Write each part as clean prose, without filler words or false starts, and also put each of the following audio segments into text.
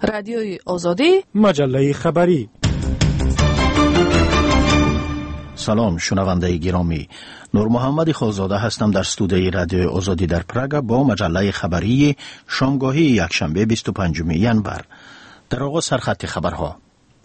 رادیوی آزادی، مجله خبری. سلام شنونده گرامی، نور محمد خالزاده هستم در استودیوی رادیوی آزادی در پراگ با مجله خبری شامگاهی یکشنبه 25 ژانویه. در آغاز سرخط خبرها.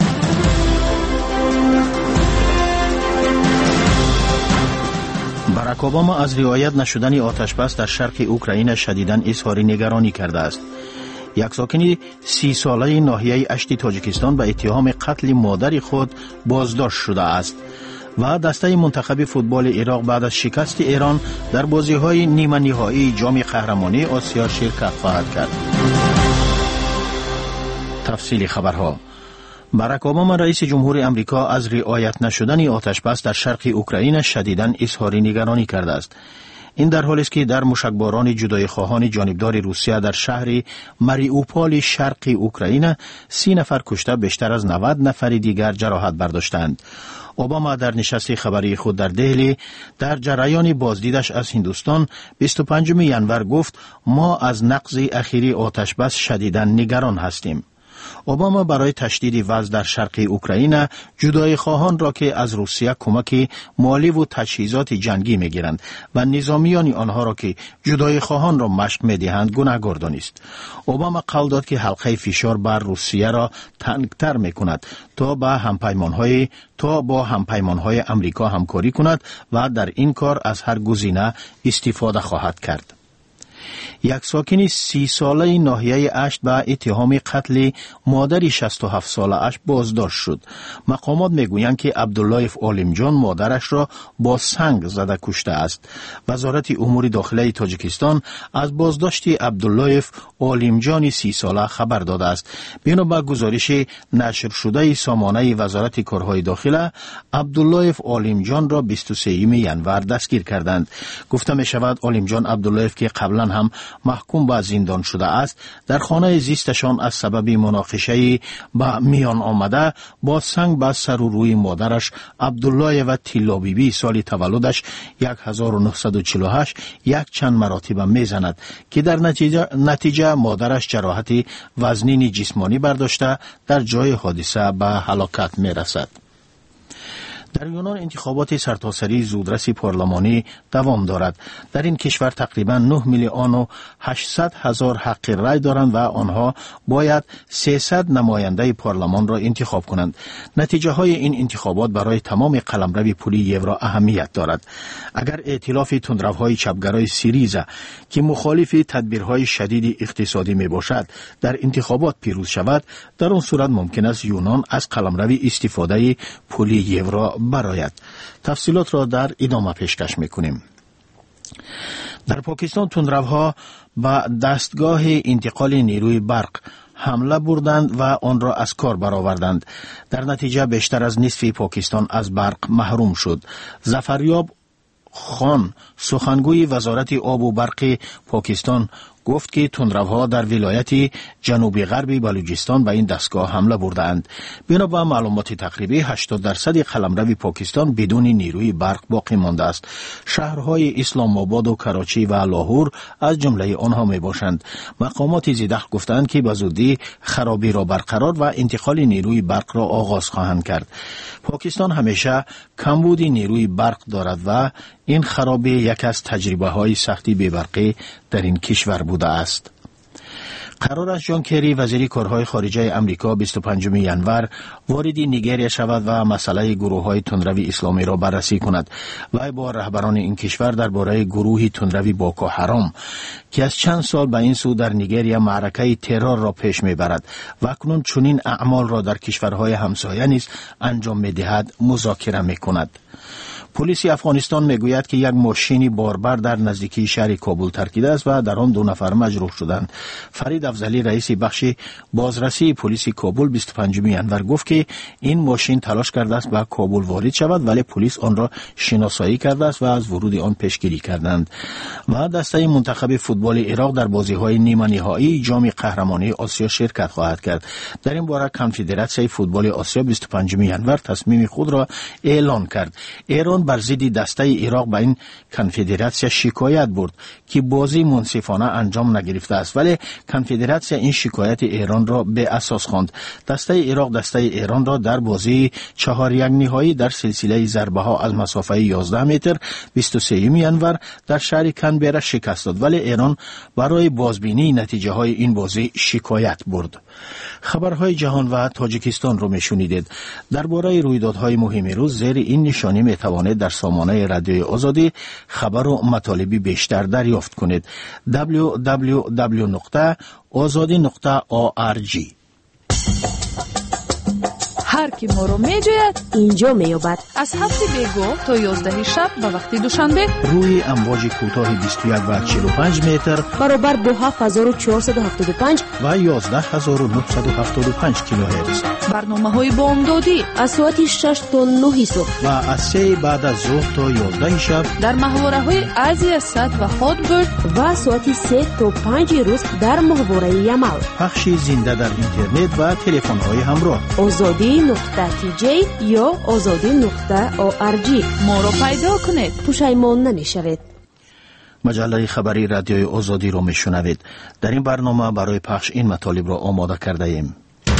باراک اوباما از رعایت نشدن آتشبس در شرق اوکراین شدیداً اظهار نگرانی کرده است. یک ساکن 30 ساله ناحیه اشتی تاجیکستان به اتهام قتل مادر خود بازداشت شده است و دسته منتخب فوتبال عراق بعد از شکست ایران در بازی‌های نیمه نهایی جام قهرمانی آسیا شرکت خواهد کرد. تفصیل خبرها. باراک اوباما رئیس جمهور امریکا از رعایت نشدن آتشبس در شرق اوکراین شدیداً اظهار نگرانی کرده است. این در حالی است که در موشکباران جدای خواهان جانبدار روسیه در شهر ماریوپول شرق اوکراین 30 نفر کشته، بیشتر از 90 نفر دیگر جراحت برداشتند. اوباما در نشست خبری خود در دهلی در جریان بازدیدش از هندوستان 25 ژانویه گفت ما از نقض اخیری آتشبس شدیداً نگران هستیم. اوباما برای تشدید وضع در شرق اوکراین جدای خواهان را که از روسیه کمک مالی و تجهیزات جنگی میگیرند و نظامیان آنها را که جدای خواهان را مشق میدهند گناهکار دانست. اوباما قول داد که حلقه فشار بر روسیه را تنگتر میکند تا با همپیمانهای امریکا همکاری کند و در این کار از هر گزینه استفاده خواهد کرد. یک ساکن 30 ساله ناحیه اشت به اتهام قتل مادر 67 ساله اش بازداشت شد. مقامات میگویند که عبداللایف عالمجان مادرش را با سنگ زده کشته است. وزارت امور داخلی تاجیکستان از بازداشت عبداللایف عالمجان 30 ساله خبر داده است. بنا به گزارش نشر شده سامانه وزارت کارهای داخله، عبداللایف عالمجان را 23 ژانویه دستگیر کردند. گفته می شود عالمجان عبداللایف که قبلا هم محکوم به زندان شده است، در خانه زیستشان از سبب مناقشه با میان آمده با سنگ به سر و روی مادرش عبدالله و تیلا بیبی سال تولدش 1948 یک چند مراتب میزند که در نتیجه مادرش جراحت وزنین جسمانی برداشته در جای حادثه به هلاکت میرسد. در یونان انتخابات سرتاسری زودرس پارلمانی دوام دارد. در این کشور تقریبا 9,800,000 حق رای دارند و آنها باید 300 نماینده پارلمان را انتخاب کنند. نتیجه های این انتخابات برای تمام قلمرو پولی یورو اهمیت دارد. اگر ائتلاف تندروهای چپگرای سیریزا که مخالف تدبیرهای شدید اقتصادی می باشد در انتخابات پیروز شود، در آن صورت ممکن است یونان از قلمرو استفاده پولی یورو برآید. تفصیلات را در ادامه پیشکش میکنیم. در پاکستان تندروها به دستگاه انتقال نیروی برق حمله بردند و آن را از کار برآوردند. در نتیجه بیشتر از نصف پاکستان از برق محروم شد. ظفریاب خان سخنگوی وزارت آب و برق پاکستان گفت که تندروها در ولایت جنوبی غربی بلوچستان به این دستگاه حمله بردند. بنا به معلومات تقریبی 80% قلمرو پاکستان بدون نیروی برق باقی مانده است. شهرهای اسلام آباد و کراچی و لاهور از جمله آنها می باشند. مقامات زیدخ گفتند که به زودی خرابی را برقرار و انتقال نیروی برق را آغاز خواهند کرد. پاکستان همیشه کمبود نیروی برق دارد و این خرابی یک از تجربه های سختی بی‌برقی در این کشور بوده است. قرار است جان کری وزیر کارهای خارجه امریکا 25 ژانویه وارد نیگریا شود و مسئله گروه‌های تندرو اسلامی را بررسی کند. وی با رهبران این کشور درباره گروه تندرو بوکو حرام که از چند سال به این سو در نیگریا معرکه ترور را پیش میبرد و اکنون چنین اعمال را در کشورهای همسایه نیز انجام میدهد مذاکره میکند. پلیس افغانستان میگوید که یک ماشین باربر در نزدیکی شهر کابل ترکیده است و در آن 2 نفر مجروح شدند. فرید افضلی رئیس بخش بازرسی پلیس کابل 25 ژانویه گفت که این ماشین تلاش کرده است به کابل وارد شود، ولی پلیس آن را شناسایی کرده است و از ورود آن پیشگیری کردند. و دسته منتخب فوتبال عراق در بازی‌های نیمه نهایی جام قهرمانی آسیا شرکت خواهد کرد. در این باره کنفدراسیون فوتبال آسیا 25 ژانویه تصمیم خود را اعلان کرد. ایران بر ضد دسته عراق به این کنفدراسیون شکایت برد که بازی منصفانه انجام نگرفته است، ولی کنفدراسیون این شکایت ایران را به اساس خواند. دسته عراق دسته ایران را در بازی 4-1 نهایی در سلسله ضربه ها از مسافه 11 متر 23 ینور در شهر کنبرا شکست داد، ولی ایران برای بازبینی نتیجه های این بازی شکایت برد. خبرهای جهان و تاجیکستان رو میشنیدید. درباره رویدادهای مهم روز زیر این نشانی میتوانید در سامانه رادیوی آزادی خبر و مطالبی بیشتر دریافت کنید. www.azadi.org. هر کی ما رو میجوید اینجا میابد. از 7 بیگو تا 11 شب به وقت دوشنبه روی امواج کوتاه 21 و 45 متر برابر با 7475 و 11975 کیلوهرتز. برنامه های بامدادی از ساعت 6 تا 9 صبح و از 3 بعد از ظهر تا 11 شب در محوره های آزیا سات و هاتبرد و ساعت 3 تا 5 روز در محوره یمل. پخش زنده در اینترنت و تلفن های همراه. azadi.tj یا azadi.org. ما رو پیدا کنید، پشیمان نمیشوید. مجله خبری رادیوی آزادی رو میشنوید. در این برنامه برای پخش این مطالب را آماده کرده ایم.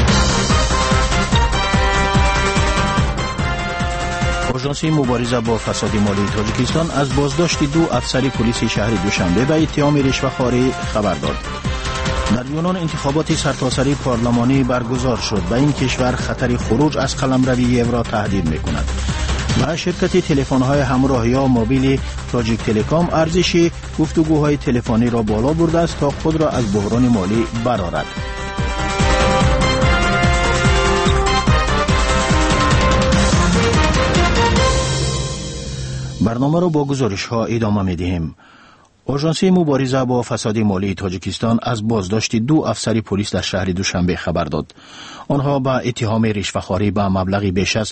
آژانسی مبارزه با فساد مالی تاجیکستان از بازداشت 2 افسر پلیس شهر دوشنبه به اتهام رشوه‌خواری خبر داد. در یونان انتخابات سرتاسری پارلمانی برگزار شد. به این کشور خطر خروج از قلمروی یورو تهدید می‌کند. و شرکت تلفن‌های همراه یا موبیل تاجیک تلکام ارزش گفتگوهای تلفنی را بالا برده است تا خود را از بحران مالی برآورد. برنامه را با گزارش‌ها ادامه می‌دهیم. آژانسی مبارزه با فساد مالی تاجیکستان از بازداشت 2 افسر پلیس در شهر دوشنبه خبر داد. آنها با اتهام رشوه‌خواری به مبلغی بیش از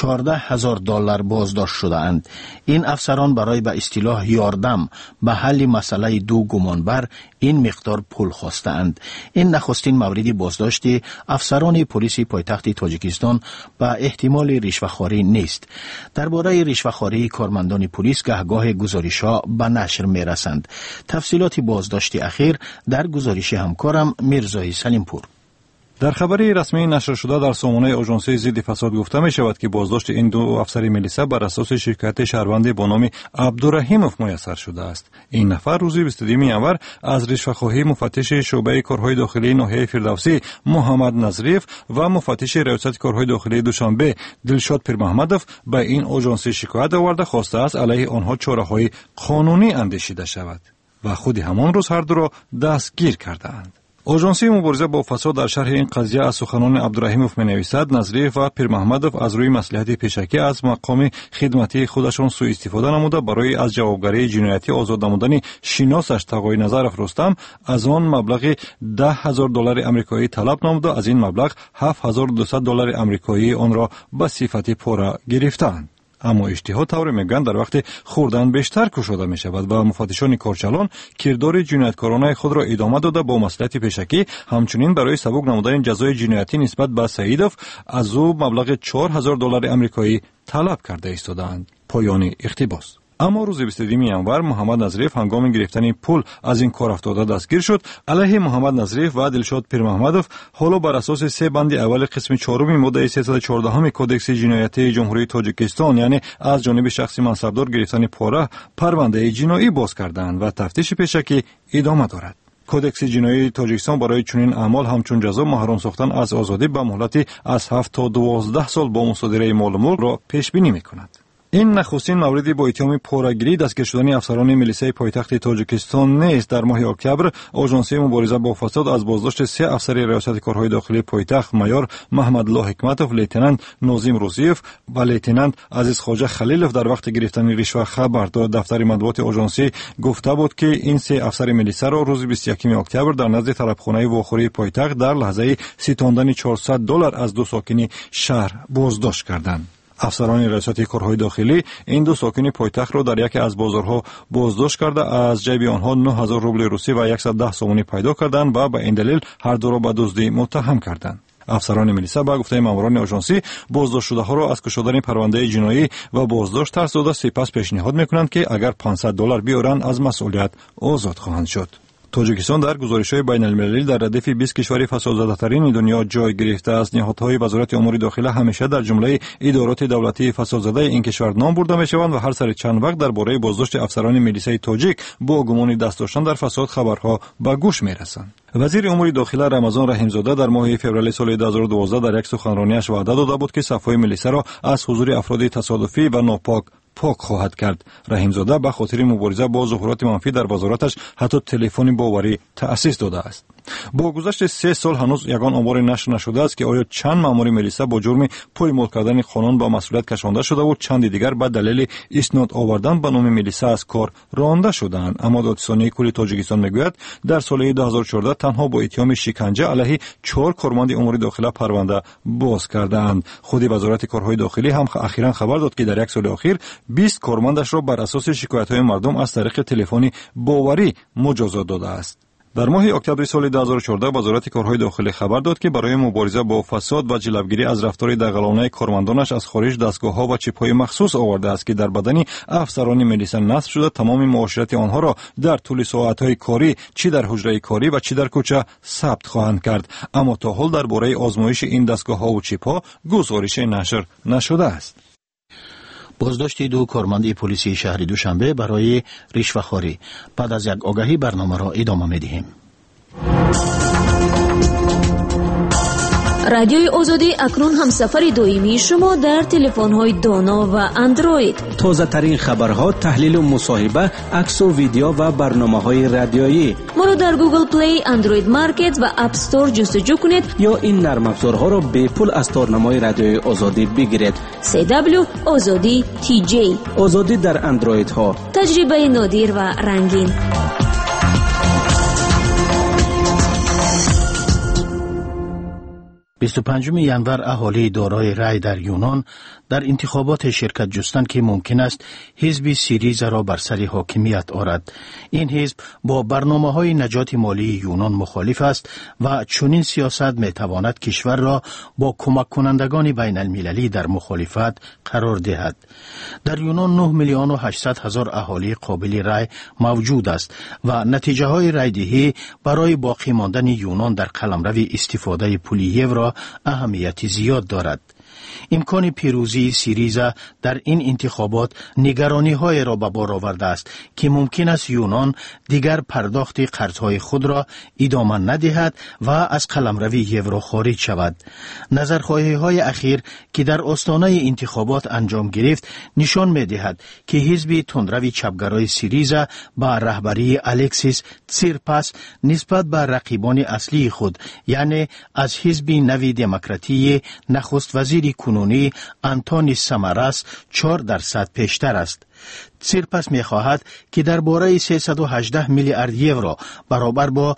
$14,000 بازداشت شده‌اند. این افسران برای به اصطلاح یاردم به حل مسئله 2 گمانبر این مقدار پول خواستند. این نخستین مورد بازداشت افسران پلیس پایتخت تاجیکستان به احتمال رشوه‌خواری نیست. درباره رشوه‌خواری کارمندان پلیس گهگاه گزارش‌ها به نشر می‌رسند. تفصیلات بازداشت اخیر در گزارش همکارم میرزای سلیمپور. در خبری رسمی نشر شده در سامانه آژانسی ضد فساد گفته می شود که بازداشت این 2 افسر میلیسا بر اساس شکایت شهروندی با نام عبدالرحیموف میسر شده است. این نفر روز 22 ینور از رشوه‌خواهی مفتش شعبه کارهای داخلی ناحیه فردوسی محمد نظریف و مفتش ریاست کارهای داخلی دوشنبه دلشاد پیرمحمدوف به این آژانسی شکایت آورده خواسته است علیه آنها چاره‌های قانونی اندیشیده شود و خود همان روز هر دو را دستگیر کردند. آژانسی مبارزه با فساد در شرح این قضیه از سخنان عبدالرحیموف می‌نویسد نظریف و پیرمحمدوف از روی مصلحت پیشکی از مقام خدمتی خودشان سوء استفاده نموده برای از جوابگری جنایتی آزاد نمودن شناسش تقاضای نظر افروستم از آن مبلغ $10,000 آمریکایی طلب نموده. از این مبلغ $7,200 آمریکایی آن را به صفت پورا گرفتند. اما اجتهاد طور میگن در وقت خوردن بیشتر کشاده می شود و مفتشان کارچلان کردار جنایتکارانه خود را ادامه داده با مصلحت پیشکی همچنین برای سبک نمودن جزای جنایتی نسبت به سعیدوف از او مبلغ $4,000 آمریکایی طلب کرده ایستادند. پایان اقتباس. اما روز 22 ینور محمد نظریف هنگام گرفتن پول از این کار افتاده دستگیر شد. علیه محمد نظریف و دلشاد پیرمحمدوف حالا بر اساس 3 بند اول قسم 4 ماده 314 کدکس جنایتی جمهوری تاجیکستان یعنی از جانب شخص منصبدار گرفتن پاره پرونده جنایی باز کردند و تفتیش پیشکی ادامه دارد. کدکس جنایی تاجیکستان برای چنین اعمال همچون جزا محروم ساختن از آزادی به مهلت از 7 تا 12 سال با مصادره مال و ملک را پیش بینی می‌کند. این نخستین موردی با اتهام پورگیری دستگیر شدن افسران میلیسای پایتخت تاجیکستان نیست. در ماه اکتبر آژانسی مبارزه با فساد از بازداشت 3 افسر ریاست کارهای داخلی پایتخت مایور محمد الله حکمتوف، لیتنانت ناظم روزیف و لیتنانت عزیز خواجه خلیلوف در وقت گرفتن رشوه خبر داد. دفتر مطبوعات آژانسی گفته بود که این 3 افسر میلیسا را روز 21 اکتبر در نزد طرفخانه واخوری پایتخت در لحظه ستاندن $400 از 2 ساکن شهر بازداشت کردند. افسران ریاست کارهای داخلی این 2 ساکن پایتخت را در یکی از بازارها بازداشت کرده از جیب آنها 9,000 روبل روسی و 110 سومونی پیدا کردند و به این دلیل هر دو را به دزدی متهم کردند. افسران میلیسا با گفته ماموران آژانسی بازداشت شده ها را از گشودن پرونده جنایی و بازداشت ترس داده، سپس پیشنهاد میکنند که اگر $500 بیارند از مسئولیت آزاد خواهند شد. تاجیکستان در گزارش‌های بین‌المللی در ردیف 20 کشور فسادزده‌ترین دنیا جای گرفته است. نهادهای وزارت امور داخله همیشه در جمله ادارات دولتی فسادزده این کشور نام برده می‌شوند و هر سر چند وقت درباره بازداشت افسران میلیسای تاجیک با گمان دست داشتن در فساد خبرها به گوش می‌رسند. وزیر امور داخله رمضان رحیمزاده در ماه فوریه سال 2012 در یک سخنرانیش وعده داده بود که صف‌های میلیسا را از حضور افراد تصادفی و ناپاک پاک خواهد کرد. رحیمزاده به خاطر مبارزه با ظهورات منفی در وزارتش حتی تلفن باوری تأسیس داده است. با گذشت 3 سال هنوز یگان آمار نشر نشده است که آیا چند مأمور میلیسا با جرم پایمال کردن قانون با مسئولیت کشانده شده و چند دیگر به دلیل اسناد آوردن به نام میلیسا از کار رانده شدند. اما دادرسی کل تاجیکستان میگوید در سال 2014 تنها با اتهام شکنجه علیه 4 کارمند امور داخله پرونده باز کردند. خود وزارت کارهای داخلی هم اخیراً خبر داد که در یک سال اخیر 20 کارمندش را بر اساس شکایت‌های مردم از طریق تلفنی باوری مجازات داده است. در ماه اکتبر سال 2014 وزارت کارهای داخلی خبر داد که برای مبارزه با فساد و جلوگیری از رفتار دغلانه کارمندانش از خارج دستگاه‌ها و چیپ‌های مخصوص آورده است که در بدن افسران میلیسا نصب شده تمام معاشرت آنها را در طول ساعت‌های کاری چی در حجره کاری و چی در کوچه ثبت خواهند کرد. اما تا حال درباره آزمایش این دستگاه‌ها و چیپ‌ها گزارش نشر نشده است. بازداشت 2 کارمند پلیسی شهر دوشنبه برای رشوه‌خواری. بعد از یک آگهی برنامه را ادامه می‌دهیم. رادیوی آزادی اکنون همسفر دائمی شما در تلفن‌های دانا و اندروید. تازه ترین خبرها، تحلیل و مصاحبه، عکس و ویدیو و برنامه‌های رادیویی. ما را در گوگل پلی، اندروید مارکت و اپ استور جستجو کنید یا این نرم افزارها را به پول از تارنمای رادیوی آزادی بگیرید. CW آزادی TJ. آزادی در اندروید ها. تجربه نادر و رنگین. 25 ینور اهالی دارای رای در یونان در انتخابات شرکت جستند که ممکن است حزب سیریزا را بر سر حاکمیت آورد. این حزب با برنامه‌های نجات مالی یونان مخالف است و چنین سیاست می‌تواند کشور را با کمک کنندگان بین المللی در مخالفت قرار دهد. در یونان 9,800,000 اهالی قابل رای موجود است و نتیجه‌های رایدهی برای باقی ماندن یونان در قلمرو استفاده پول یورو اهمیت زیاد دارد. امکان پیروزی سیریزا در این انتخابات نگرانی‌های را به بار آورده است که ممکن است یونان دیگر پرداخت قرض‌های خود را ادامه ندهد و از قلمرو یورو خارج شود. نظرخواهی‌های اخیر که در آستانه انتخابات انجام گرفت نشان می‌دهد که حزب تندرو چپگرای سیریزا با رهبری الکسیس تسیرپاس نسبت به رقیبان اصلی خود، یعنی از حزب نوی دموکراتی نخست وزیر کنونی آنتونی ساماراس 4% پیشتر است. تسیرپاس می‌خواهد که درباره 318 میلیارد یورو برابر با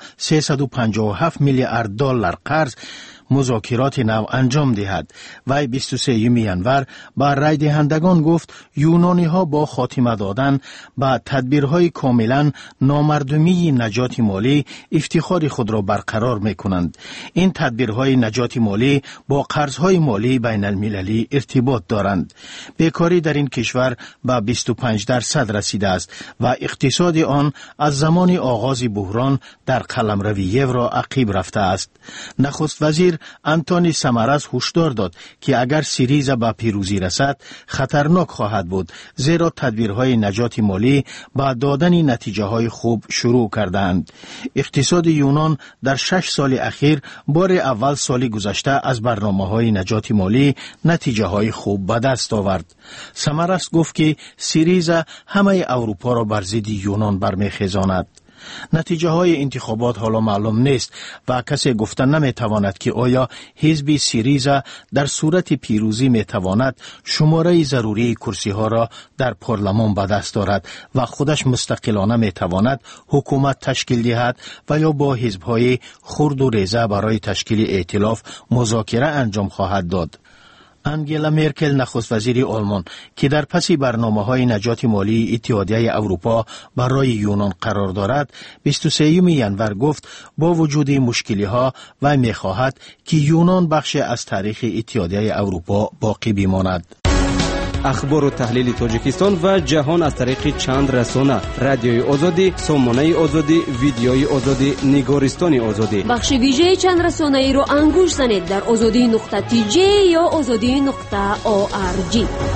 357 میلیارد دلار قرض مذاکرات نو انجام دهد. وی 23 ینور با رای دهندگان گفت یونانی ها با خاتمه دادن به تدبیرهای کاملا نامردمی نجات مالی افتخار خود را برقرار می کنند. این تدبیرهای نجات مالی با قرضهای مالی بین المللی ارتباط دارند. بیکاری در این کشور به 25% رسیده است و اقتصاد آن از زمان آغاز بحران در قلمرو یورو عقب رفته است. نخست وزیر آنتونی ساماراس هشدار داد که اگر سیریزا به پیروزی رسد خطرناک خواهد بود، زیرا تدبیرهای نجات مالی با دادن نتیجه های خوب شروع کردند. اقتصاد یونان در 6 سال اخیر بار اول سال گذشته از برنامه های نجات مالی نتیجه های خوب به دست آورد. ساماراس گفت که سیریزا همه اروپا را بر ضد یونان برمیخیزاند. نتیجه های انتخابات حالا معلوم نیست و کسی گفتن نمی تواند که آیا حزب سیریزا در صورت پیروزی می تواند شماره ضروری کرسی ها را در پارلمان به دست دارد و خودش مستقلانه می تواند حکومت تشکیل دهد و یا با حزب های خرد و ریزه برای تشکیل ائتلاف مذاکره انجام خواهد داد. انگلا مرکل نخست وزیر آلمان که در پس برنامه‌های نجات مالی اتحادیه اروپا برای یونان قرار دارد 23 ینور گفت با وجود مشکلی‌ها و می‌خواهد که یونان بخش از تاریخ اتحادیه اروپا باقی بماند. اخبار و تحلیل تاجیکستان و جهان از طریق چند رسانه: رادیوی آزادی، سامانه آزادی، ویدیوی آزادی، نگارستان آزادی. بخش ویژه چند رسانه ای رو انگوش زنید در azadi.tj یا azadi.org.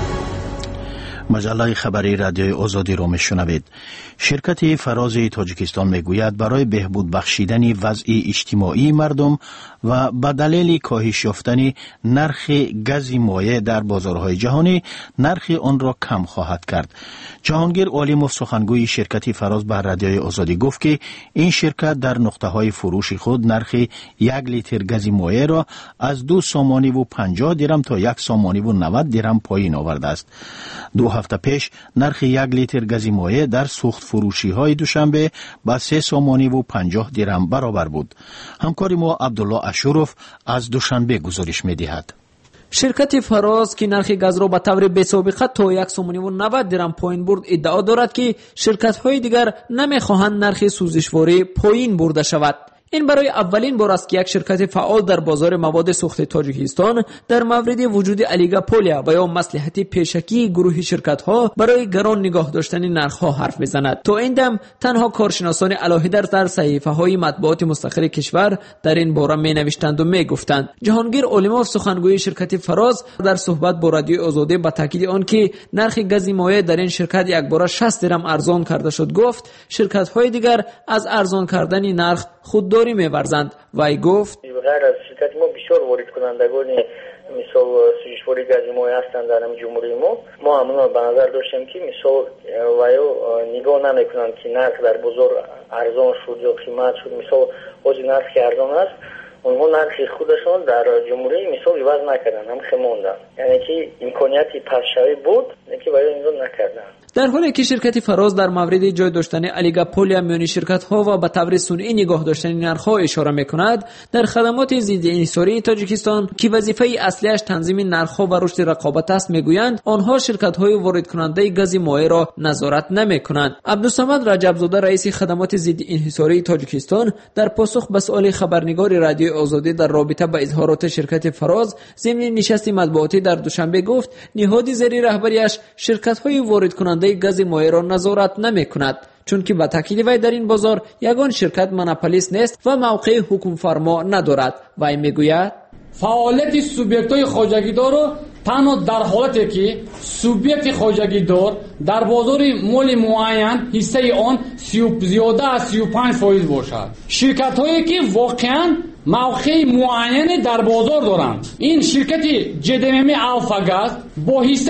مجله خبری رادیوی آزادی را میشنوید. شرکت فراز تاجیکستان میگوید برای بهبود بخشیدن وضع اجتماعی مردم و به دلیل کاهش یافتن نرخ گاز مایع در بازارهای جهانی نرخ آن را کم خواهد کرد. جهانگیر عالموف سخنگوی شرکت فراز به رادیوی آزادی گفت که این شرکت در نقطه‌های فروش خود نرخ 1 لیتر گاز مایع را از 2 سامانی و 50 درم تا 1 سامانی و 90 درم پایین آورده است. 2 هفته پیش نرخ 1 لیتر گاز مایع در سوخت فروشی های دوشنبه با 3 سامانی و 50 درم برابر بود. همکار ما عبدالله اشوروف از دوشنبه گزارش می دهد. شرکت فراز که نرخ گاز را به طور بی‌سابقه تا 1 سومانی و 90 درم پایین برد ادعا دارد که شرکت های دیگر نمیخواهند نرخ سوزشواری پایین برده شود. این برای اولین بار است که یک شرکت فعال در بازار مواد سوخت تاجیکستان در مورد وجود اولیگوپولیا و یا مصلحت پیشکی گروه شرکت‌ها برای گران نگاه داشتن نرخ‌ها حرف می‌زند. تا این دم تنها کارشناسان علاهه در صحیفه‌های مطبوعات مستقل کشور در این باره می‌نوشتند و می‌گفتند. جهانگیر عالموف سخنگوی شرکت فراز در صحبت با رادیوی آزادی با تاکید آن که نرخ گاز مایع در این شرکت یک بار 60 درم ارزان کرده شد گفت شرکت‌های دیگر از ارزان کردن نرخ خودداری می‌ورزند. وی گفت غیر از شرکت ما بسیار وارد کنندگان مثال سوزشواری گاز مایع هستند در جمهوری ما همون به نظر داشتیم که مثال وایو نگاه نمی‌کنند که نرخ در بازار ارزان شد یا قیمت شد. مثال از نرخ که ارزان است اونها نرخ خودشون در جمهوری مثال عوض نکردن، هم خموندن، یعنی که امکانیتی پسشوی بود که وایو این رو نکردن. در حالی که شرکت فراز در مورد جای داشتن اولیگوپولیا میان شرکت‌ها و به طور سنئی نگاه داشتن نرخ‌ها اشاره می‌کند، در خدمات ضد انحصاری تاجیکستان که وظیفه اصلیش تنظیم نرخ‌ها و رشد رقابت است میگویند آنها شرکت‌های وارد کننده گاز مایع را نظارت نمی‌کنند. عبدالصمد رجب‌زاده رئیس خدمات ضد انحصاری تاجیکستان در پاسخ به سوال خبرنگار رادیوی آزادی در رابطه با اظهارات شرکت فراز ضمن نشست مطبوعاتی در دوشنبه گفت نهاد زیر رهبریش شرکت‌های وارد کننده گاز مایع را نظارت نمی‌کند، چون که به تاکید وی در این بازار یگان شرکت مونوپولیست نیست و موقع حکم فرما ندارد. وی میگوید فعالیت سوبیکت‌های خواجگیدار را تنها در حالتی که سوبیکت خواجگیدار در بازار مال معین حصه آن زیاده از 35% باشد. شرکت‌هایی که واقعاً موقع معین در بازار دارند. این شرکت جدمم الفاگاز با حصه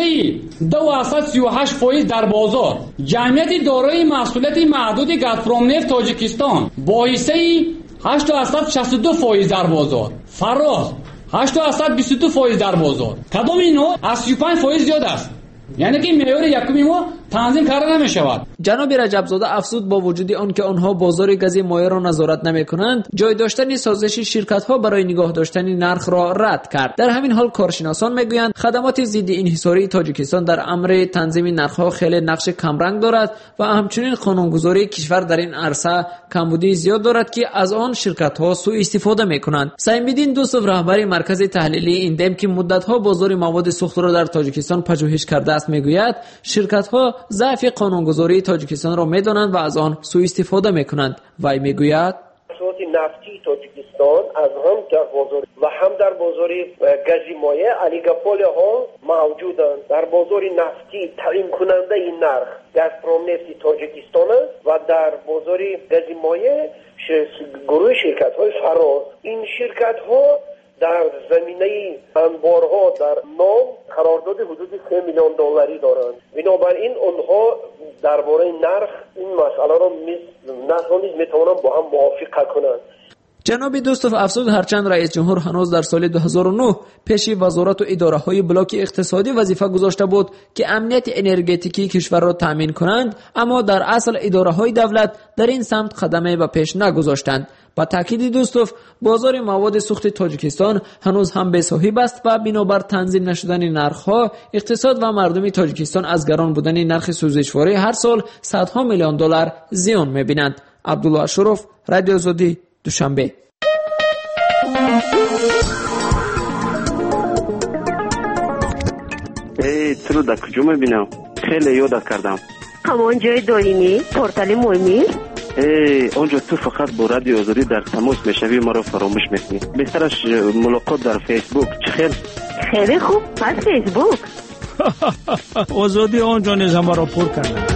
2.38% در بازار، جمعیت دارای مسئولیت محدود گازپرومنفت تاجیکستان با حصه 8.62% در بازار، فراز 8.22% در بازار. کدام اینها از 35% زیاد است، یعنی که معیار یکمی ما تنظیم کرده نمی شود. جناب رجب‌زاده افزود با وجود آن که آنها بازار گاز مایع را نظارت نمی کنند، جای داشتن سازش شرکت ها برای نگاه داشتن نرخ را رد کرد. در همین حال کارشناسان میگویند خدمات ضد انحصاری تاجیکستان در امر تنظیم نرخ ها خیلی نقش کمرنگ دارد و همچنین قانونگذاری کشور در این عرصه کمبودی زیاد دارد که از آن شرکت ها سوء استفاده می کنند. سعیدالدین دوستوف رهبر مرکز تحلیلی ایندم که مدت ها بازار مواد سوخت را در تاجیکستان پژوهش کرده است میگوید شرکت ها ضعف قانونگذاری تاجیکستان را میدانند و از آن سوء استفاده میکنند. وی میگوید محصولات نفتی تاجیکستان از هم در بازار و هم در بازار گاز مایع اولیگوپولیا ها موجودند. در بازار نفتی تعیین کننده این نرخ گازپرومنفت تاجیکستان است و در بازار گاز مایع گروه شرکت های فراز. این شرکت ها در زمینه انبارها در نام قرارداد حدود 3 میلیون دلاری دارند. بنابراین آنها درباره نرخ این مسئله را نیز میتوانند با هم موافقت کنند. جناب دوستوف افزود هرچند رئیس جمهور هنوز در سال 2009 پیش وزارت و اداره های بلاک اقتصادی وظیفه گذاشته بود که امنیت انرژتیکی کشور را تامین کنند، اما در اصل اداره های دولت در این سمت قدمی به پیش نگذاشتند. با تاکید دوستوف بازار مواد سوخت تاجیکستان هنوز هم بی‌صاحب است و بنابر تنظیم نشدن نرخ‌ها اقتصاد و مردم تاجیکستان از گران بودن نرخ سوزشواری هر سال صدها میلیون دلار زیان می‌بینند. عبدالله اشرف، رادیو آزادی، دوشنبه. تو در کجا میبینم؟ خیلی یادت کردم. همان جای دائمی پورتال مهمی؟ اونجا تو فقط با رادیو آزادی در تماس میشوی، ما رو فراموش میکنی. بهترش ملاقات در فیسبوک. چه خیلی خوب، پس فیسبوک. آزادی آنجا نیز ما را پر کرده.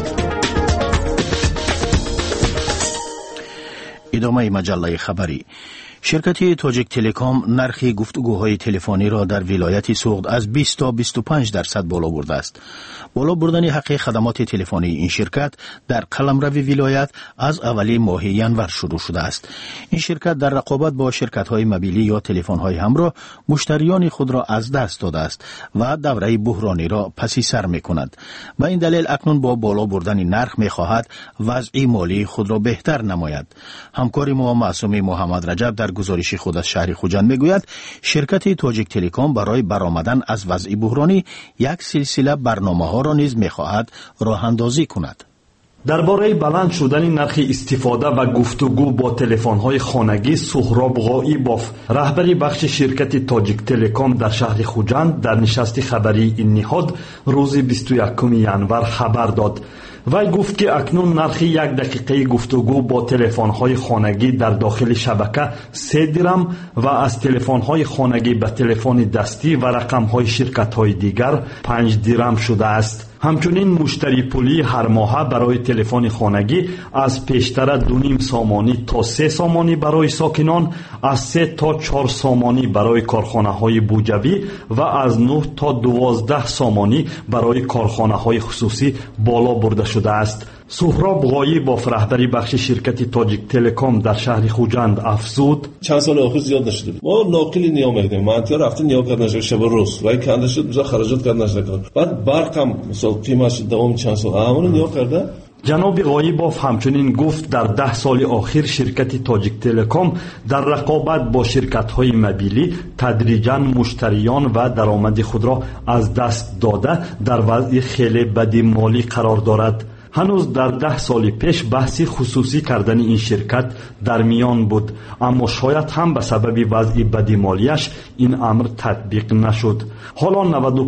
ادامه مجله خبری. شرکت تاجیک تلکام نرخ گفتگوهای تلفنی را در ولایت سوغد از 20 تا 25% بالا برده است. بالا بردن حق خدمات تلفنی این شرکت در قلمرو ولایت از اولی ماه ینور شروع شده است. این شرکت در رقابت با شرکت‌های موبیلی یا تلفن‌های همراه مشتریان خود را از دست داده است و دوره بحرانی را پسی سر می‌کند. به این دلیل اکنون با بالا بردن نرخ می‌خواهد وضع مالی خود را بهتر نماید. همکار ما معصوم محمد رجب در گزارش خود از شهر خوجند میگوید شرکت تاجیک تلکام برای برآمدن از وضع بحرانی یک سلسله برنامه‌ها را نیز می‌خواهد راه اندازی کند. درباره بلند شدن نرخ استفاده و گفتگو با تلفن‌های خانگی سهراب غایبوف رهبر بخش شرکت تاجیک تلکام در شهر خوجند در نشست خبری این نهاد روز 21 ینور خبر داد. وی گفت که اکنون نرخ 1 دقیقه گفتگو با تلفن‌های خانگی در داخل شبکه 3 درم و از تلفن‌های خانگی به تلفن دستی و رقم‌های شرکت‌های دیگر 5 درم شده است. همچنین مشتری پولی هر ماه برای تلفن خانگی از پیشتر 2.5 سامانی تا 3 سامانی برای ساکنان، از 3 تا 4 سامانی برای کارخانه‌های بوجوی و از 9 تا 12 سامانی برای کارخانه‌های خصوصی بالا برده شده است. سهراب غایبوف رهبری بخش شرکت تاجیک تلکام در شهر خوجند افزود چند سال آخر زیاد نشده. ما ناقلی نیا می‌کنیم. منطقه رفته نیا کردن شب روز و کنده شد بزا خراجات کردن نشد. بعد برقم مثلا قیمتش دوام چند سال همون نیا کرده. جناب غایبوف همچنین گفت در 10 سال اخیر شرکت تاجیک تلکام در رقابت با شرکت‌های موبیلی تدریجاً مشتریان و درآمد خود را از دست داده در وضع خیلی بدی مالی قرار دارد. هنوز در 10 سال پیش بحثی خصوصی کردن این شرکت در میان بود، اما شاید هم به سبب وضع بدی مالیش این امر تطبیق نشد. حالا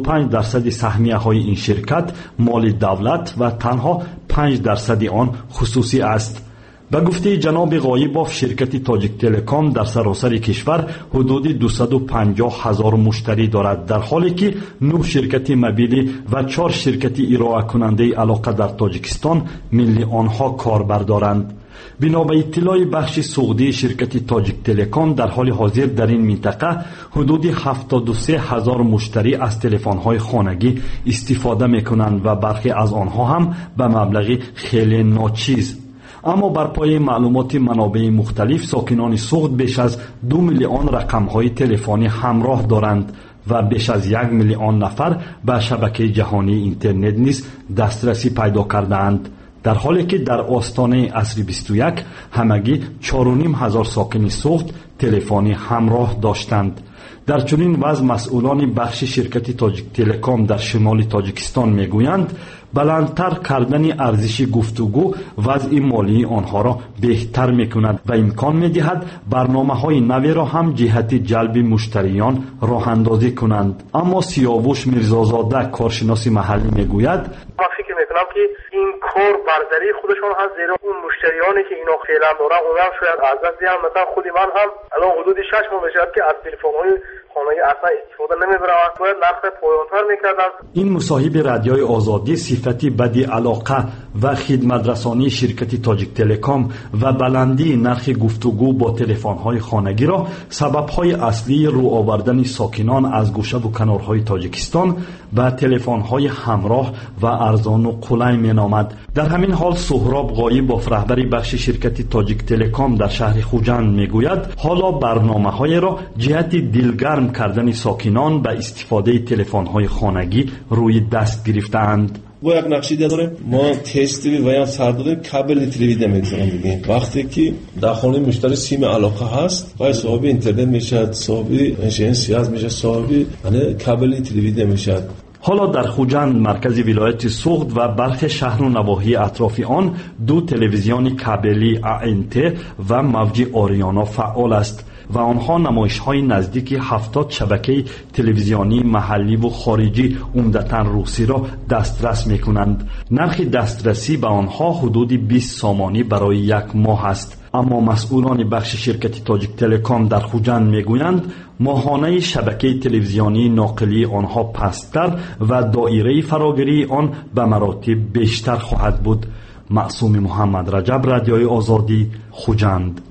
95% سهمیه های این شرکت مال دولت و تنها 5% آن خصوصی است. به گفته جناب غایبوف شرکت تاجیک تلکام در سراسر کشور حدود 250,000 مشتری دارد، در حالی که 9 شرکت موبیلی و 4 شرکت ارائه کننده علاقه در تاجیکستان ملی آنها کاربر دارند. بنا به اطلاع بخش سعودی شرکت تاجیک تلکام در حال حاضر در این منطقه حدود 73,000 مشتری از تلفن‌های خانگی استفاده می‌کنند و برخی از آنها هم به مبلغی خیلی ناچیز. اما بر پایه معلومات منابع مختلف ساکنان سوغد بیش از 2 میلیون رقم‌های تلفنی همراه دارند و بیش از 1 میلیون نفر به شبکه جهانی اینترنت نیز دسترسی پیدا کردند، در حالی که در آستانه عصر 21 همگی 4,500 ساکن سوغد تلفنی همراه داشتند. در چنین وضع مسئولان بخش شرکت تاجیک تلکام در شمال تاجیکستان میگویند بلندتر کردن ارزش گفتگو وضع مالی آنها را بهتر میکند و امکان میدهد برنامه‌های نوی را هم جهت جلب مشتریان راه اندازی کنند. اما سیاوش میرزازاده کارشناس محلی میگوید فکر میکنم که این کار برتری خودشون هست، زیرا اون مشتریانی که اینا فعلا دارن اونم شاید از دست دیدن. مثلا خود من هم الان حدود 6 ماه میشه که از تلفن‌های خانگی اصلا استفاده نمیبرم، باید نرخ پایان‌تر میکردم. این مصاحب رادیوی آزادی صفتی بدی علاقه و خدمترسانی شرکت تاجیک تلکام و بلندی نرخ گفتگو با تلفن‌های خانگی را سبب‌های اصلی رو آوردن ساکنان از گوشه و کنارهای تاجیکستان به تلفن‌های همراه و ارزان و قلای مینامد. در همین حال سهراب غایبوف رهبر بخش شرکت تاجیک تلکام در شهر خوجند میگوید حالا برنامه‌های را جهت دلگرم کردن ساکنان به استفاده تلفن‌های خانگی روی دست گرفتند. با یک نقشه داریم ما تست تیوی و یا سر دادیم کابل تلویزیون میتونیم بگیم. وقتی که در خانه مشتری سیم علاقه هست و صاحب اینترنت میشه، صاحب اینشنسی هست میشه، صاحب یعنی کابل تلویزیون میشه. حالا در خوجند مرکز ولایت سوخت و برخی شهر و نواحی اطراف آن 2 تلویزیون کابلی ANT و موج آریانا فعال است و آنها نمایش‌های نزدیک 70 شبکه تلویزیونی محلی و خارجی عمدتاً روسی را دسترس می‌کنند. نرخ دسترسی به آنها حدود 20 سامانی برای یک ماه است. اما مسئولان بخش شرکت تاجیک تلکام در خوجند میگویند ماهانه شبکه تلویزیونی ناقلی آنها پست‌تر و دایره فراگیری آن به مراتب بیشتر خواهد بود. معصوم محمد رجب، رادیوی آزادی، خوجند.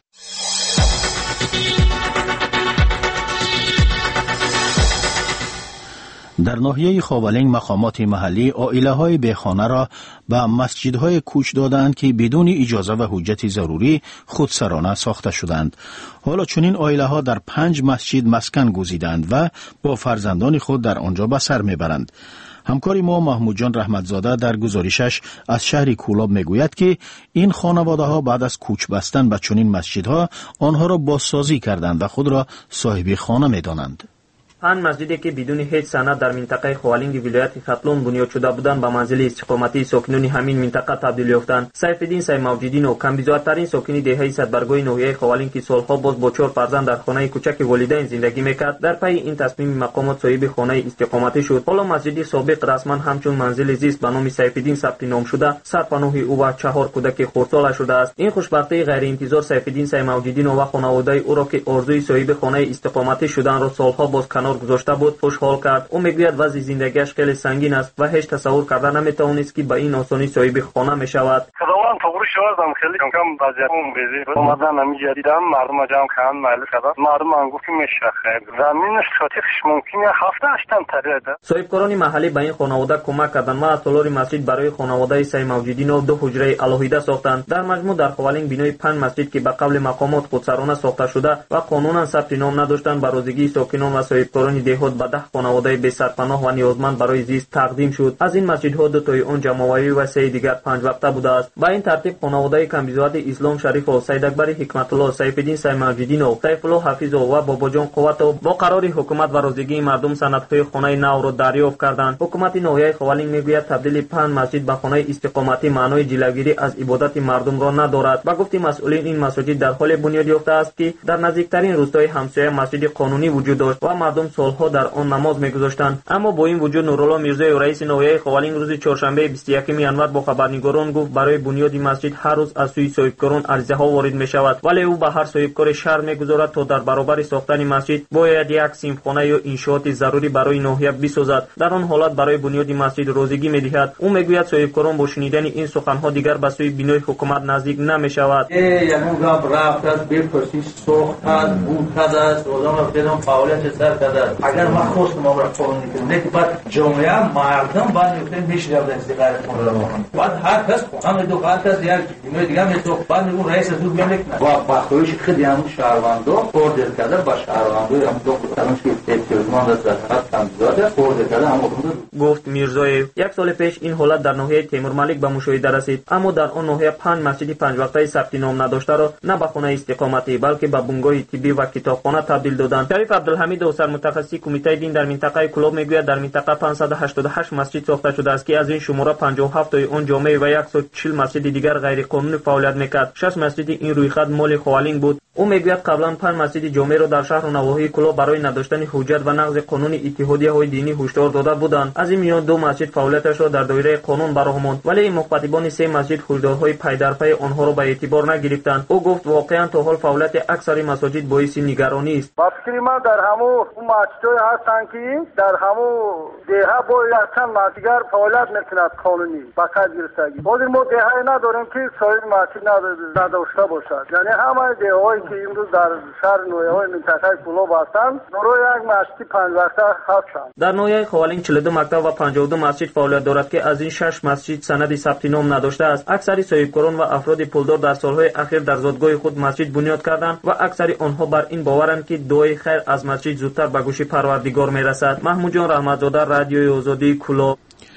در ناحیه خوابالنگ مقامات محلی عائله‌های بیخانه را به مسجدهای کوچ دادند که بدون اجازه و حجت ضروری خودسرانه ساخته شدند. حالا چنین عائله‌ها در 5 مسجد مسکن گزیدند و با فرزندان خود در آنجا به سر میبرند. همکار ما محمود جان رحمتزاده در گزارشش از شهر کولاب میگوید که این خانواده‌ها بعد از کوچ بستن به چنین مسجدها آنها را بازسازی کردند و خود را صاحب خانه می‌دانند. 5 مسجدی که بدون هیچ سند در منطقه خوالنگ ولایت ختلون بنیاد شده بودند به منزل استقامتی ساکنان همین منطقه تبدیل یافتند. سیفالدین سیموجدین و کمبیزادترین ساکنی دهه صدبرگوی ناحیه خوالنگ که سالها باز با 4 فرزند در خانه کوچک والدین زندگی میکرد در پی این تصمیم مقامات صاحب خانه استقامتی شد. حالا مسجد سابق رسما همچون منزل زیست به نام سیفالدین ثبت نام شده سرپناه او و 4 کودک خردسال شده است. این خوشبختی غیر انتظار سیفالدین سیموجدین و خانواده او را که آرزوی صاحب خانه استقامتی شدن را سالها باز گذاشته بود خوشحال کرد. او میگوید وضع زندگیش خیلی سنگین است و هیچ تصور کردن نمیتوانست که به این آسانی صاحب خانه میشود. خداوند توبر شدم خیلی کم وضعیت مبرزی اومدن نمی دیدم مردم جمع کردن محل شدن مردم انگفت که میشه خیر زمینش ساختش ممکنه 7-8 تریده. صاحبکاران محلی به این خانواده کمک کردند و از تالار مسجد برای خانواده سیموجدین و 2 حجره الهیده ساختند. در مجموع در خوالنگ بینای 5 مسجد که به قبل مقامات خودسرانه ساخته شده و قانونا ثبت نام نداشتند برازگی ساکنان و صاحبکاران دهات به 10 خانواده بی سرپناه و نیازمند برای زیست تقدیم شد. از این مسجدها 2 تای آن جماعی و 3 دیگر 5 وقته بوده است. با این ترتیب خانواده کمبیزاد اسلام شریف و سید اکبر حکمت الله، سیفالدین سیموجدین و طیف الله حفیظ و باباجان قوت با قرار حکومت و رازگی مردم سندهای خانه نو را دریافت کردند. حکومت ناحیه خوالنگ میگوید تبدیل 5 مسجد به خانه استقامتی معنای جلوگیری از عبادت مردم را ندارد. با گفته مسئولین این مساجد در حال بنیاد یافته است که در نزدیکترین روستای همسایه مسجد قانونی وجود داشت و مردم سالها در آن نماز میگذاشتند. اما با این وجود نورالله میرزایی رئیس ناحیه خوالنگ روز چهارشنبه 21 ژانویه با خبرنگاران گفت برای بنیاد مسجد هر روز از سوی صاحبکاران عرضه ها وارد می شود، ولی او به هر صاحبکار شهر میگذارد تا در برابر ساختن مسجد باید یک سیمخانه یا انشاءات ضروری برای ناحیه بسازد. در آن حالت برای بنیاد مسجد روزگی میدهد. او میگوید صاحبکاران با شنیدن این سخنها دیگر به سوی بنای حکومت نزدیک نمی شود. یعنی گام رفت از بپرسی ساخت از بود است روزانه بدون فعالیت سر کرده. اگر ما خواست ما را قانونی کنیم که بعد جامعه مردم بعد میتونیم میشه در استقرار کنه بعد هر کس هم دو هر کس یک اینو دیگه میتونه بعد اون رئیس زود میگه و بخویش خیلی هم شهروندو اوردر کرده با شهروندو هم دو تنش که احتمال دست خط کم زیاده اوردر کرده هم گفت میرزایی. 1 سال پیش این حالت در ناحیه تیمور ملک به مشاهده رسید، اما در آن ناحیه 5 مسجد 5 وقته ثبت نام نداشته را نه به خانه استقامتی بلکه به بنگاه طبی و کتابخانه تبدیل دادند. شریف عبدالحمید و سرمتخصص کمیته دین در منطقه کلوب میگوید در منطقه 588 مسجد ساخته شده است که از این شماره 57 تای آن جامع و 140 مسجد دیگر غیر قانونی فعالیت میکرد. 6 مسجد این رویخط مال خوالنگ بود. او میگوید قبلا 5 مسجد جامع را در شهر و نواحی کلوب برای نداشتن حجت و نقض قانون اتحادیه‌های دینی هشدار داده بودند. از این میان 2 مسجد فعالیتش را در دایره قانون برآورد، ولی این مخاطبان 3 مسجد هشدارهای پی در پی آنها را به اعتبار نگرفتند. او گفت واقعا تا حال فعالیت اکثر مساجد باعث نگرانی است. با فکر من در همون مسجدهای هستند که در همون دهه باید چند مسجد فعالیت میکند قانونی با قید گرفتگی. ما دهه نداریم که صاحب مسجد نداشته باشد. یعنی همه دهه‌هایی که امروز در شهر نویهای منطقه کلوب هستند نورو یک مسجد 5 وقته هستند. در نویه خوالنگ 42 مکتب و 52 مسجد فعالیت دارد که از این 6 مسجد سند ثبت نام نداشته است. اکثر صاحبکاران و افراد پولدار در سالهای اخیر در زادگاه خود مسجد بنیاد کردند و اکثر آنها بر این باورند که دعای خیر از مسجد زودتر به گوش پروردگار میرسد. محمود جان رحمتزاده، رادیوی آزادی، کلوب.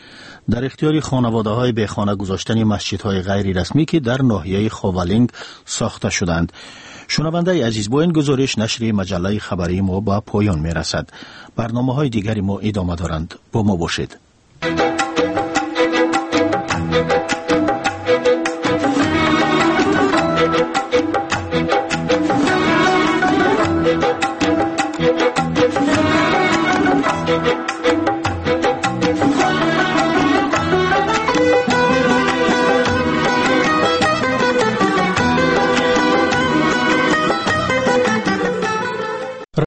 در اختیار خانواده‌های به خانه گذاشتن مسجدهای غیر رسمی که در ناحیه خوالینگ ساخته شدند. شنونده عزیز، با این گزارش نشر مجله خبری ما با پایان می رسد. برنامه‌های دیگری ما ادامه دارند. با ما باشید.